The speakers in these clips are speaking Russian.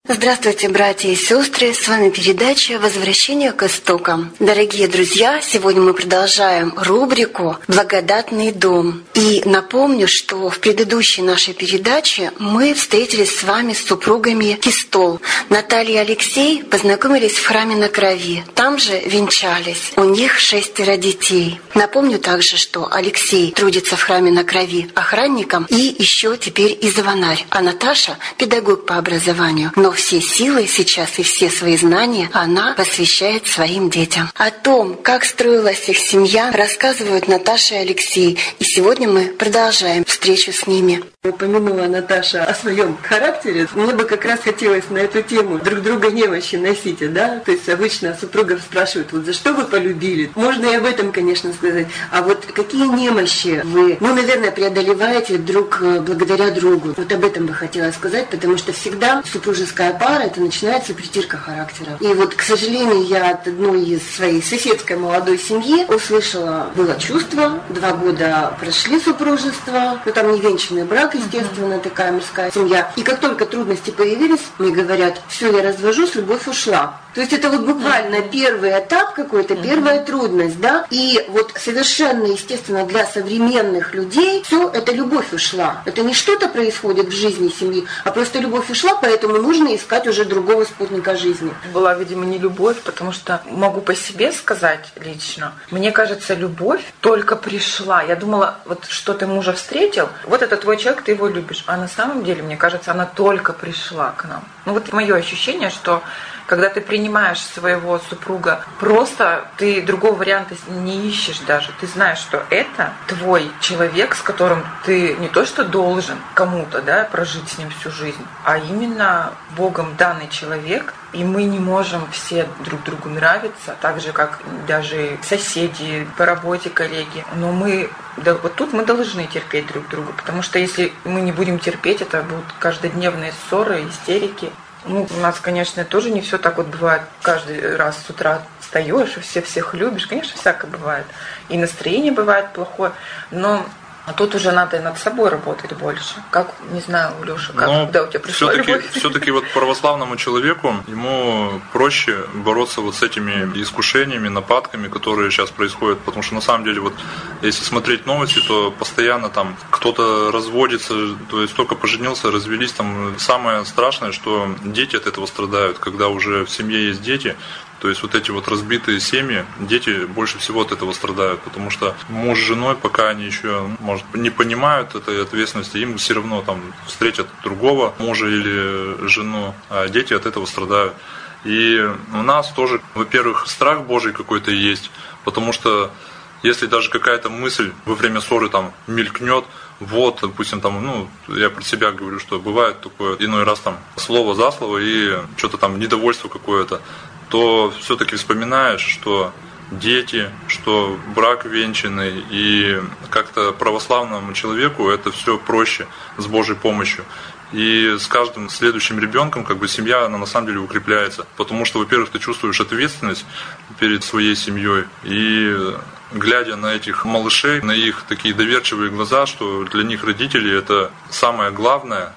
Здравствуйте, братья и сестры! С вами передача «Возвращение к истокам». Дорогие друзья, сегодня мы продолжаем рубрику «Благодатный дом». И напомню, что в предыдущей нашей передаче мы встретились с вами с супругами Кистол. Наталья и Алексей познакомились в храме на Крови. Там же венчались. У них 6 детей. Напомню также, что Алексей трудится в храме на Крови охранником и еще теперь и звонарь, а Наташа – педагог по образованию. Но все силы сейчас и все свои знания она посвящает своим детям. О том, как строилась их семья, рассказывают Наташа и Алексей. И сегодня мы продолжаем встречу с ними. Упомянула Наташа о своем характере. Мне бы как раз хотелось на эту тему друг друга немощи носить, да? То есть обычно супругов спрашивают, вот за что вы полюбили? Можно и об этом, конечно, сказать. А вот какие немощи вы, наверное, преодолеваете друг благодаря другу? Вот об этом бы хотела сказать, потому что всегда супружеская пара, это начинается притирка характера. И вот, к сожалению, я от одной из своей соседской молодой семьи услышала, было чувство, 2 года прошли супружество, там невенчанный брак, естественно, такая мирская семья. И как только трудности появились, мне говорят, все, я развожусь, любовь ушла. То есть это вот буквально первый этап какой-то, первая трудность, да? И вот совершенно естественно для современных людей все, это любовь ушла. Это не что-то происходит в жизни семьи, а просто любовь ушла, поэтому нужно искать уже другого спутника жизни. Была, видимо, не любовь, потому что могу по себе сказать лично. Мне кажется, любовь только пришла. Я думала, вот что ты мужа встретил, вот это твой человек, ты его любишь. А на самом деле, мне кажется, она только пришла к нам. Вот мое ощущение, что когда ты принимаешь своего супруга, просто ты другого варианта не ищешь даже. Ты знаешь, что это твой человек, с которым ты не то что должен кому-то, да, прожить с ним всю жизнь, а именно Богом данный человек. И мы не можем все друг другу нравиться, так же, как даже соседи, по работе коллеги. Но вот тут мы должны терпеть друг друга, потому что если мы не будем терпеть, это будут каждодневные ссоры, истерики. У нас, конечно, тоже не все так вот бывает. Каждый раз с утра встаешь и всех любишь. Конечно, всякое бывает. И настроение бывает плохое. Но тут уже надо над собой работать больше. Как, не знаю, Леша, когда у тебя пришла любовь? Все-таки вот православному человеку, ему проще бороться вот с этими искушениями, нападками, которые сейчас происходят. Потому что на самом деле, вот если смотреть новости, то постоянно там кто-то разводится, то есть только поженился, развелись. Там самое страшное, что дети от этого страдают, когда уже в семье есть дети. То есть вот эти вот разбитые семьи, дети больше всего от этого страдают, потому что муж с женой, пока они еще, может, не понимают этой ответственности, им все равно там встретят другого мужа или жену, а дети от этого страдают. И у нас тоже, во-первых, страх Божий какой-то есть, потому что если даже какая-то мысль во время ссоры там мелькнет, вот, допустим, там, я про себя говорю, что бывает такое, иной раз там слово за слово и что-то там недовольство какое-то, то все-таки вспоминаешь, что дети, что брак венчанный, и как-то православному человеку это все проще с Божьей помощью. И с каждым следующим ребенком семья, она на самом деле укрепляется. Потому что, во-первых, ты чувствуешь ответственность перед своей семьей. И глядя на этих малышей, на их такие доверчивые глаза, что для них родители это самое главное.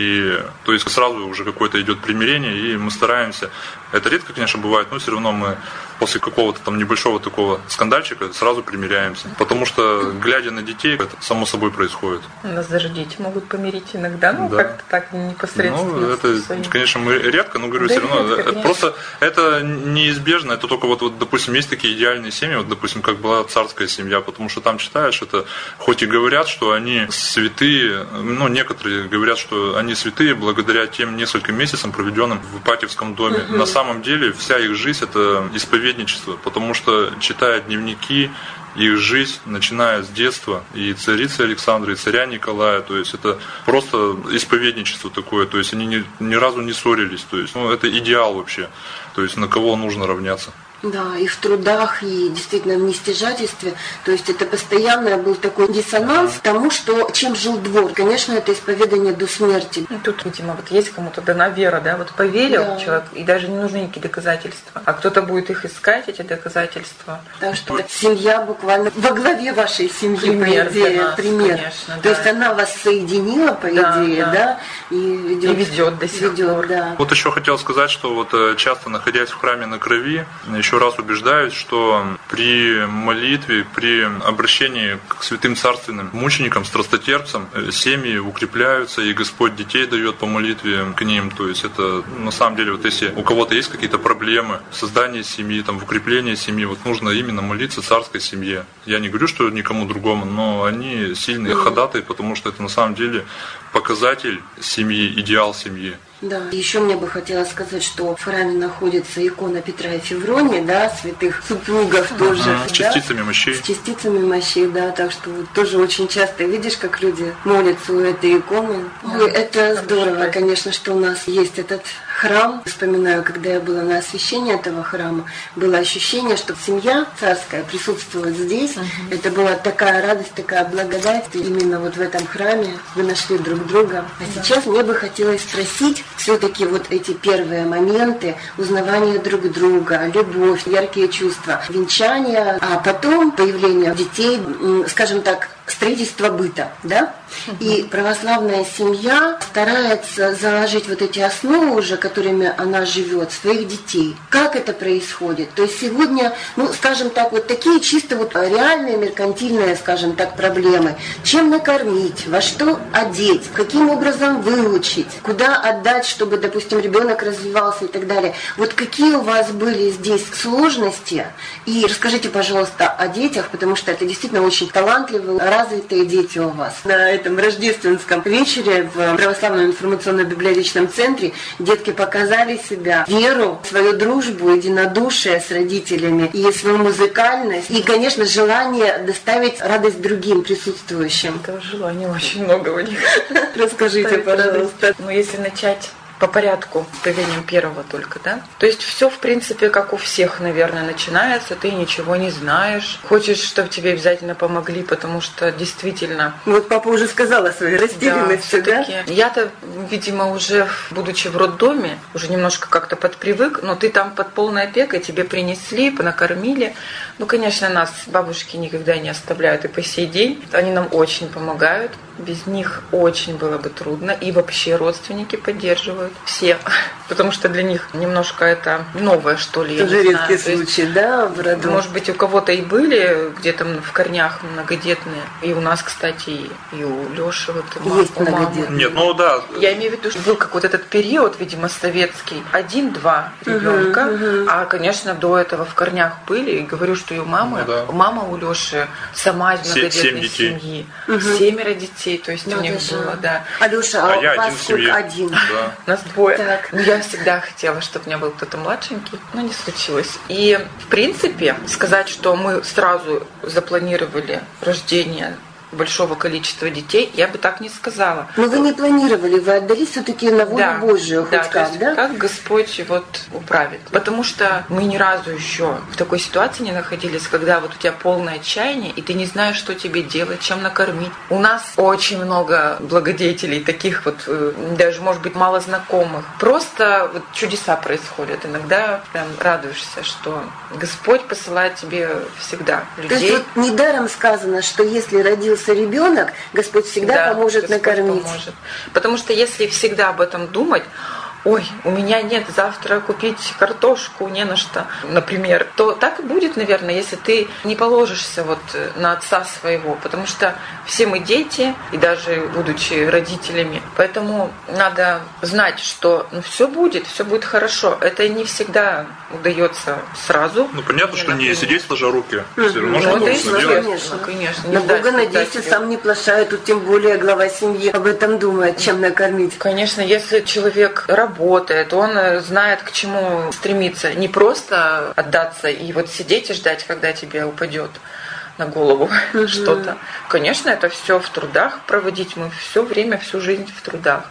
И то есть сразу уже какое-то идет примирение, и мы стараемся. Это редко, конечно, бывает, но все равно мы после какого-то там небольшого такого скандальчика сразу примиряемся. Потому что, глядя на детей, это само собой происходит. У нас даже дети могут помирить иногда, да. Как-то так непосредственно. Это, конечно, мы редко, но говорю, да, все равно. Редко, просто это неизбежно. Это только вот, допустим, есть такие идеальные семьи, вот, допустим, как была царская семья, потому что там читаешь, это хоть и говорят, что они святые, некоторые говорят, что они святые благодаря тем нескольким месяцам, проведенным в Ипатьевском доме. На самом деле вся их жизнь это исповедничество, потому что, читая дневники, их жизнь, начиная с детства, и царицы Александры, и царя Николая, то есть это просто исповедничество такое, то есть они ни разу не ссорились, то есть это идеал вообще, то есть на кого нужно равняться. Да, и в трудах, и действительно в нестяжательстве. То есть это постоянно был такой диссонанс тому, что чем жил двор. Конечно, это исповедание до смерти. Ну, тут, видимо, вот есть кому-то дана вера, да, вот поверил человек, и даже не нужны никакие доказательства. А кто-то будет их искать, эти доказательства. Так что семья буквально во главе вашей семьи, Пример по идее, для нас, пример. конечно, То да. есть она вас соединила, по идее, да, и ведет до сих пор. Да. Вот еще хотел сказать, что вот часто находясь в храме на крови, еще раз убеждаюсь, что при молитве, при обращении к святым царственным мученикам, страстотерпцам, семьи укрепляются, и Господь детей дает по молитве к ним. То есть это на самом деле, вот если у кого-то есть какие-то проблемы в создании семьи, там, в укреплении семьи, вот нужно именно молиться царской семье. Я не говорю, что никому другому, но они сильные ходатай, потому что это на самом деле показатель семьи, идеал семьи. Да, еще мне бы хотелось сказать, что в храме находится икона Петра и Февронии, да, святых супругов тоже. С частицами мощей. С частицами мощей, да, так что вот тоже очень часто видишь, как люди молятся у этой иконы. Ой, это здорово, конечно, что у нас есть этот храм. Вспоминаю, когда я была на освящении этого храма, было ощущение, что семья царская присутствует здесь. Это была такая радость, такая благодать. Именно вот в этом храме вы нашли друг друга. А сейчас мне бы хотелось спросить, все-таки вот эти первые моменты узнавания друг друга, любовь, яркие чувства, венчание, а потом появление детей, скажем так, строительство быта, да? И православная семья старается заложить вот эти основы уже, которыми она живет, своих детей. Как это происходит? То есть сегодня, ну, скажем так, вот такие чисто вот реальные, меркантильные, скажем так, проблемы. Чем накормить, во что одеть, каким образом выучить, куда отдать, чтобы, допустим, ребенок развивался и так далее. Вот какие у вас были здесь сложности? И расскажите, пожалуйста, о детях, потому что это действительно очень талантливые, развитые дети у вас. На этом рождественском вечере в Православном информационно-библиотечном центре детки показали себя, веру, свою дружбу, единодушие с родителями и свою музыкальность. И, конечно, желание доставить радость другим присутствующим. Этого желания очень много у них. Расскажите, пожалуйста. Ну, если начать по порядку, с появлением первого только, да? То есть все, в принципе, как у всех, наверное, начинается, ты ничего не знаешь, хочешь, чтобы тебе обязательно помогли, потому что действительно... Вот папа уже сказал о своей растерянности, да? Я-то, видимо, уже, будучи в роддоме, уже немножко как-то подпривык, но ты там под полной опекой, тебе принесли, накормили. Ну, конечно, нас бабушки никогда не оставляют и по сей день. Они нам очень помогают. Без них очень было бы трудно. И вообще родственники поддерживают все. Потому что для них немножко это новое, что ли. Тоже редкий случай, да, в роду? Может быть, у кого-то и были где-то в корнях многодетные. И у нас, кстати, и у Лёши. Вот, есть многодетные. Нет, ну да. Я имею в виду, что был какой-то этот период, видимо, советский. 1-2 ребенка. А, конечно, до этого в корнях были. И говорю, что и у мамы. Ну, да. Мама у Лёши сама из многодетной семьи. 7 детей. То есть у них было, да. Алёша, а у вас сколько? Один? Да. Нас 2. Ну, я всегда хотела, чтобы у меня был кто-то младшенький, но не случилось. И, в принципе, сказать, что мы сразу запланировали рождение большого количества детей, я бы так не сказала. Но вы не планировали, вы отдались все-таки на волю Божию, хоть как, да? Как Господь вот управит. Потому что мы ни разу еще в такой ситуации не находились, когда вот у тебя полное отчаяние, и ты не знаешь, что тебе делать, чем накормить. У нас очень много благодетелей, таких вот, даже, может быть, мало знакомых. Просто вот чудеса происходят. Иногда прям радуешься, что Господь посылает тебе всегда людей. То есть вот недаром сказано, что если родился ребенок, Господь всегда поможет Господь накормить. Поможет. Потому что если всегда об этом думать, ой, у меня нет завтра купить картошку, не на что, например, то так и будет, наверное, если ты не положишься вот на отца своего, потому что все мы дети, и даже будучи родителями, поэтому надо знать, что все будет хорошо. Это не всегда удается сразу. Ну, понятно, что не сидеть сложа руки. Все равно Конечно, делать. Конечно. На Бога надейся, сам не плашай, тут тем более глава семьи об этом думает, чем накормить. Конечно, если человек работает, он знает, к чему стремиться. Не просто отдаться и вот сидеть и ждать, когда тебе упадет на голову что-то. Конечно, это все в трудах проводить. Мы все время, всю жизнь в трудах.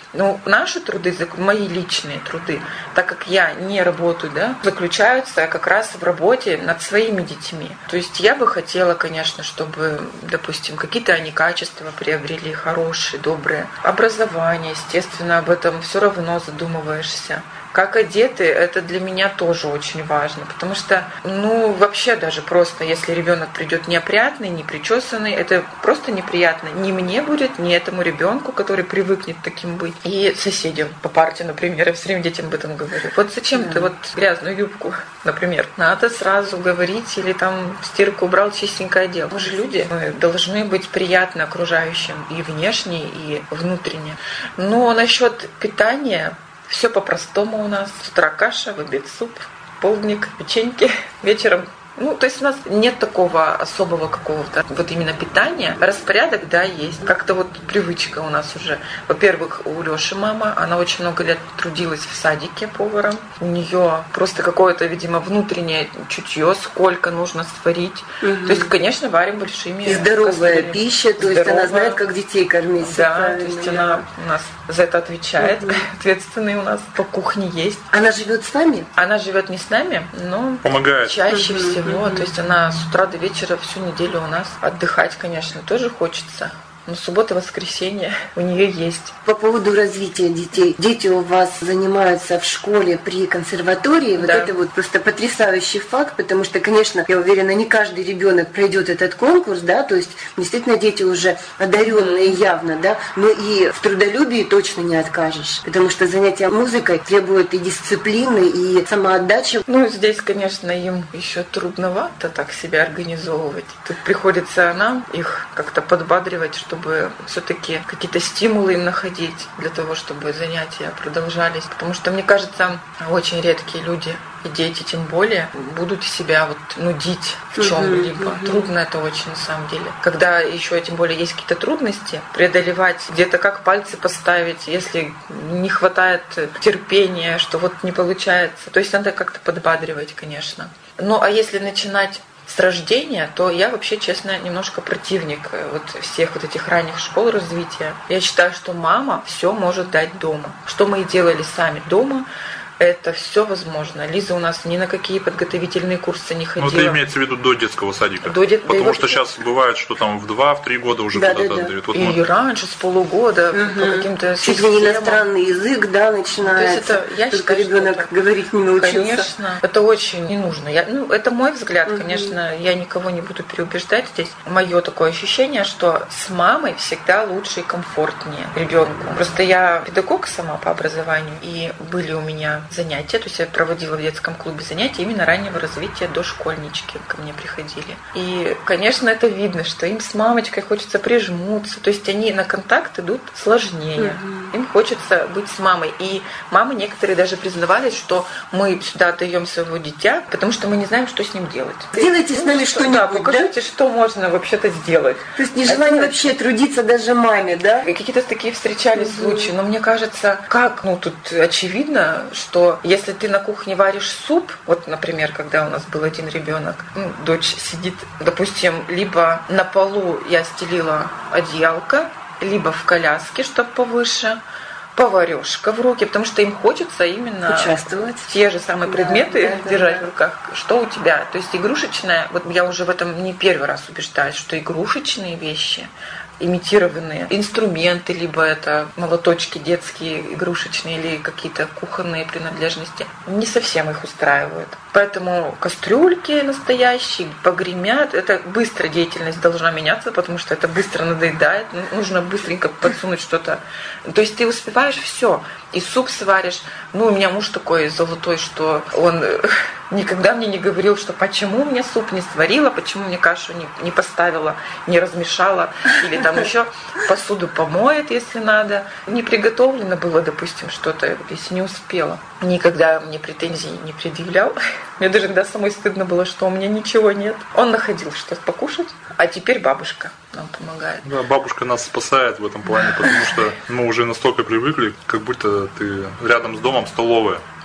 Но наши труды, мои личные труды, так как я не работаю, да, заключаются как раз в работе над своими детьми. То есть я бы хотела, конечно, чтобы, допустим, какие-то они качества приобрели хорошие, добрые. Образование, естественно, об этом все равно задумываешься. Как одеты, это для меня тоже очень важно, потому что, вообще даже просто, если ребенок придет неопрятный, не причесанный, это просто неприятно. Ни мне будет, ни этому ребенку, который привыкнет таким быть, и соседям по парте, например, я все время детям об этом говорю. Вот зачем ты вот грязную юбку, например, надо сразу говорить, или там в стирку убрал, чистенько одел. Мы же люди, мы должны быть приятны окружающим и внешне, и внутренне. Но насчет питания, все по-простому у нас. С утра каша, в обед суп, полдник, печеньки, вечером. То есть у нас нет такого особого какого-то вот именно питания. Распорядок, да, есть. Как-то вот привычка у нас уже. Во-первых, у Лёши мама, она очень много лет трудилась в садике поваром. У нее просто какое-то, видимо, внутреннее чутье, сколько нужно сварить. То есть, конечно, варим большими. И здоровая пища, то есть она знает, как детей кормить. Да, то есть она у нас за это отвечает. Ответственный у нас по кухне есть. Она живет с вами? Она живет не с нами, но помогает. Чаще всего. То есть она с утра до вечера всю неделю у нас. Отдыхать, конечно, тоже хочется. Но суббота, воскресенье у нее есть. По поводу развития детей. Дети у вас занимаются в школе при консерватории. Вот это вот просто потрясающий факт, потому что, конечно, я уверена, не каждый ребенок пройдет этот конкурс, да, то есть действительно дети уже одаренные явно, да, но и в трудолюбии точно не откажешь, потому что занятия музыкой требуют и дисциплины, и самоотдачи. Здесь, конечно, им еще трудновато так себя организовывать. Тут приходится нам их как-то подбадривать, чтобы все-таки какие-то стимулы им находить для того, чтобы занятия продолжались. Потому что, мне кажется, очень редкие люди, и дети тем более, будут себя нудить в чем-либо. Трудно это очень на самом деле. Когда еще тем более есть какие-то трудности, преодолевать, где-то как пальцы поставить, если не хватает терпения, что не получается. То есть надо как-то подбадривать, конечно. А если начинать с рождения, то я вообще, честно, немножко противник всех этих ранних школ развития. Я считаю, что мама все может дать дома. Что мы и делали сами дома, это все возможно. Лиза у нас ни на какие подготовительные курсы не ходила. Это имеется в виду до детского садика. Потому что сейчас бывает, что там в 2-3 года уже куда-то отдают. И раньше, с полугода, по каким-то чуть ли не иностранный язык, да, начинается. Я только считаю, ребенок говорить не научился. Конечно, это очень не нужно. Это мой взгляд, конечно, я никого не буду переубеждать здесь. Мое такое ощущение, что с мамой всегда лучше и комфортнее ребенку. Просто я педагог сама по образованию, и были у меня занятия, то есть я проводила в детском клубе занятия именно раннего развития, дошкольнички ко мне приходили. И, конечно, это видно, что им с мамочкой хочется прижмуться, то есть они на контакт идут сложнее. Им хочется быть с мамой. И мамы некоторые даже признавались, что мы сюда отдаем своего дитя, потому что мы не знаем, что с ним делать. Сделайте с нами что-нибудь, да? Покажите, что можно вообще-то сделать. То есть нежелание вообще трудиться даже маме, да? Какие-то такие встречались случаи, но мне кажется, тут очевидно, что если ты на кухне варишь суп, например, когда у нас был один ребенок, дочь сидит, допустим, либо на полу я стелила одеялко, либо в коляске, чтобы повыше, поварешка в руки, потому что им хочется именно участвовать, те же самые предметы держать в руках, что у тебя. То есть игрушечная, я уже в этом не первый раз убеждаюсь, что игрушечные вещи, имитированные инструменты, либо это молоточки детские, игрушечные, или какие-то кухонные принадлежности, не совсем их устраивают. Поэтому кастрюльки настоящие погремят. Это быстро деятельность должна меняться, потому что это быстро надоедает. Нужно быстренько подсунуть что-то. То есть ты успеваешь все. И суп сваришь. У меня муж такой золотой, что он никогда мне не говорил, что почему мне суп не сварила, почему мне кашу не поставила, не размешала, или там еще посуду помоет, если надо. Не приготовлено было, допустим, что-то, если не успела. Никогда мне претензий не предъявлял. Мне даже иногда самой стыдно было, что у меня ничего нет. Он находил что покушать, а теперь бабушка нам помогает. Да, бабушка нас спасает в этом плане, потому что мы уже настолько привыкли, как будто ты рядом с домом столовая.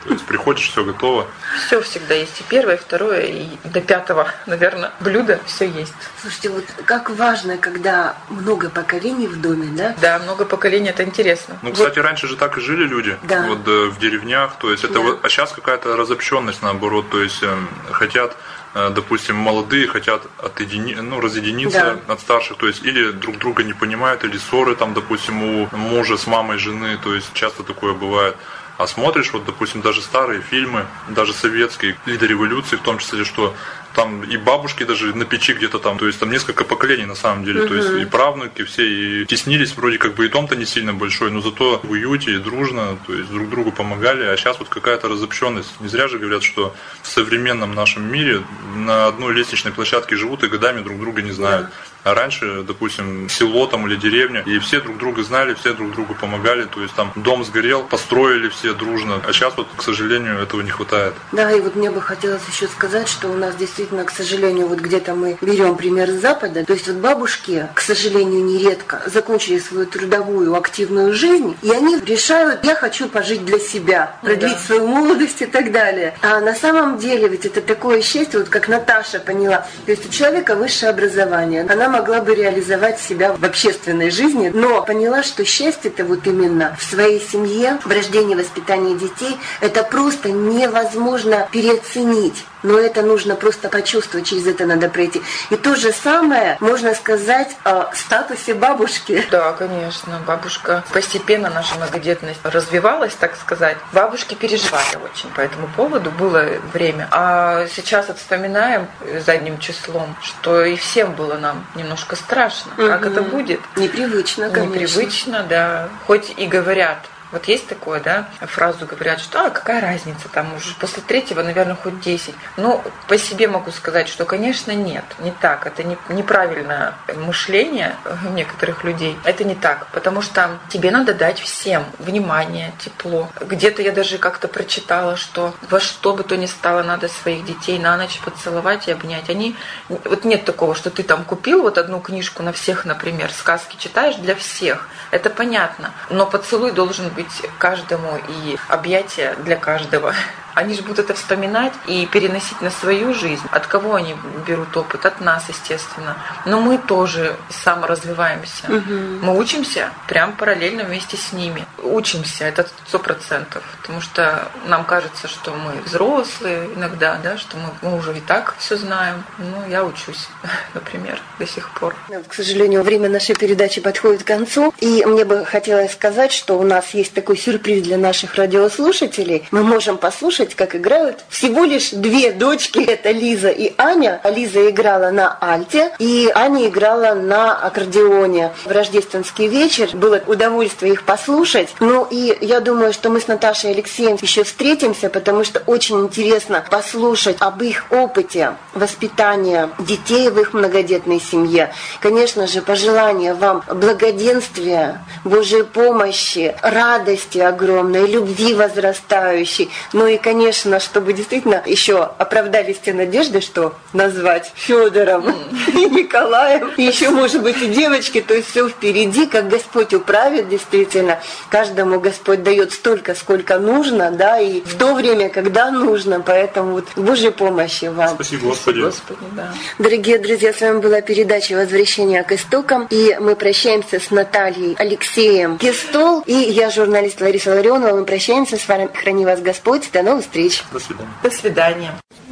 То есть приходишь, все готово. Все всегда есть, и первое, и второе, и до 5-го, наверное, блюда все есть. Слушайте, вот как важно, когда много поколений в доме, да? Да, много поколений, это интересно. Ну, кстати, раньше же так и жили люди, Да. вот в деревнях, то есть это вот, а сейчас какая-то разобщенность наоборот, то есть хотят, допустим, молодые хотят разъединиться от старших, то есть или друг друга не понимают, или ссоры там, допустим, у мужа с мамой жены, то есть часто такое бывает. А смотришь, вот, допустим, даже старые фильмы, даже советские, и до революции в том числе, что там и бабушки даже на печи где-то там, то есть там несколько поколений на самом деле, то есть и правнуки все, и теснились, вроде как бы и дом-то не сильно большой, но зато в уюте и дружно, то есть друг другу помогали, а сейчас вот какая-то разобщенность. Не зря же говорят, что в современном нашем мире на одной лестничной площадке живут и годами друг друга не знают. А раньше, допустим, село там или деревня, и все друг друга знали, все друг другу помогали, то есть там дом сгорел, построили все дружно, а сейчас вот, к сожалению, этого не хватает. Да, и вот мне бы хотелось еще сказать, что у нас действительно, к сожалению, вот где-то мы берем пример с Запада, то есть вот бабушки, к сожалению, нередко закончили свою трудовую активную жизнь, и они решают, я хочу пожить для себя, продлить свою молодость и так далее. А на самом деле ведь это такое счастье, вот как Наташа поняла, то есть у человека высшее образование, она могла бы реализовать себя в общественной жизни, но поняла, что счастье-то вот именно в своей семье, в рождении, воспитании детей, это просто невозможно переоценить. Но это нужно просто почувствовать, через это надо пройти. И то же самое можно сказать о статусе бабушки. Да, конечно. Бабушка постепенно, наша многодетность развивалась, так сказать. Бабушки переживали очень по этому поводу, было время. А сейчас вот вспоминаем задним числом, что и всем было нам немножко страшно. Как это будет? Непривычно, конечно. Непривычно, да. Хоть и говорят, вот есть такое, да, фразу говорят, что какая разница, там уже после 3-го, наверное, хоть 10. Ну, по себе могу сказать, что, конечно, нет, не так. Это неправильное мышление некоторых людей. Это не так, потому что тебе надо дать всем внимание, тепло. Где-то я даже как-то прочитала, что во что бы то ни стало, надо своих детей на ночь поцеловать и обнять. Вот нет такого, что ты там купил вот одну книжку на всех, например, сказки читаешь для всех. Это понятно. Но поцелуй должен быть каждому и объятия для каждого. Они же будут это вспоминать и переносить на свою жизнь. От кого они берут опыт? От нас, естественно. Но мы тоже саморазвиваемся. Мы учимся прям параллельно вместе с ними. Учимся, это 100%. Потому что нам кажется, что мы взрослые иногда, да, что мы уже и так все знаем. Ну, я учусь, например, до сих пор. К сожалению, время нашей передачи подходит к концу. И мне бы хотелось сказать, что у нас есть такой сюрприз для наших радиослушателей. Мы можем послушать, как играют всего лишь 2 дочки. Это Лиза и Аня. Лиза играла на альте, и Аня играла на аккордеоне. В рождественский вечер было удовольствие их послушать. Ну и я думаю, что мы с Наташей и Алексеем еще встретимся, потому что очень интересно послушать об их опыте воспитания детей в их многодетной семье. Конечно же, пожелания вам благоденствия, Божьей помощи, радости огромной, любви возрастающей. Ну и, конечно, чтобы действительно еще оправдались те надежды, что назвать Федором и Николаем, и еще, может быть, и девочки, то есть все впереди, как Господь управит, действительно. Каждому Господь дает столько, сколько нужно, да, и в то время, когда нужно, поэтому вот Божьей помощи вам. Спасибо, Господи. Господи, да. Дорогие друзья, с вами была передача «Возвращение к истокам», и мы прощаемся с Натальей, Алексеем Кистол, и я, журналист Лариса Ларионова, мы прощаемся с вами. Храни вас Господь, до новых встреч. До свидания. До свидания.